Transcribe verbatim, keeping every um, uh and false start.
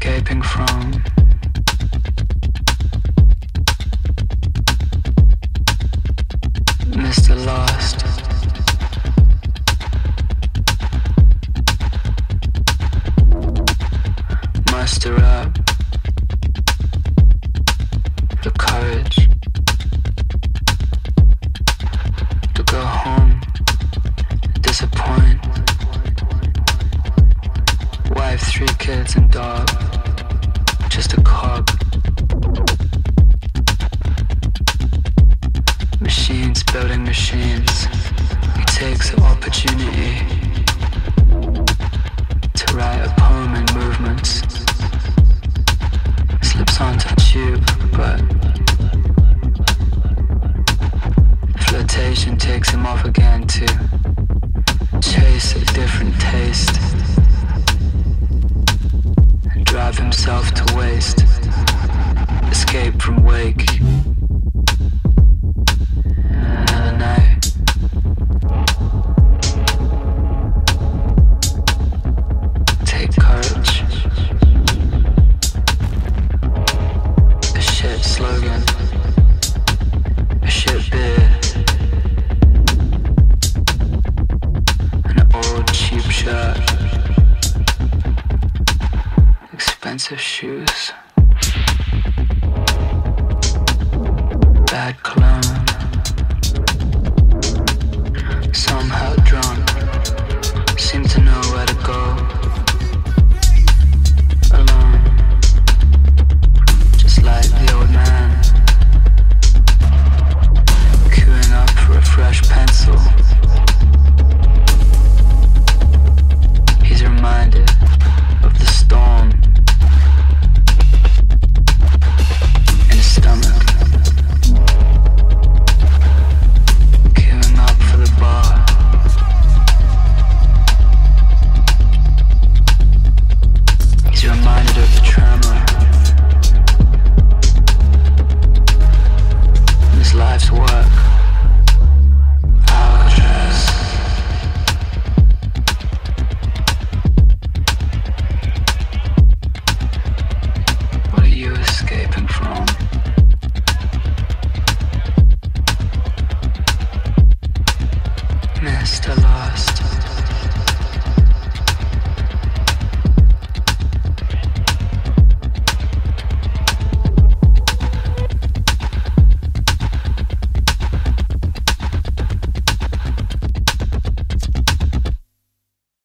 escaping from. Mister Lost. Muster up the courage to go home, disappoint. Wife, three kids and dog, just a cog. Machines building machines. He takes the opportunity to write a poem in movements. Slips onto the tube, but flirtation takes him off again to chase a different taste and drive himself to waste. Escape from wake. Another night. Take courage. A shit slogan. A shit beer. An old cheap shirt. Expensive shoes. Bad cologne.